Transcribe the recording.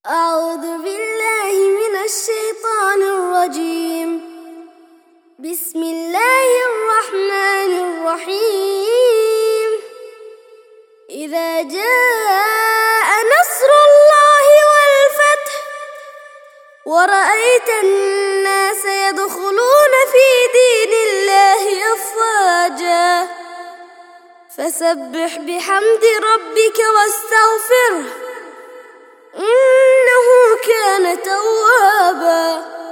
أعوذ بالله من الشيطان الرجيم. بسم الله الرحمن الرحيم. إذا جاء نصر الله والفتح ورأيت الناس يدخلون في دين الله أفواجا فسبح بحمد ربك واستغفره إنه كان توابا.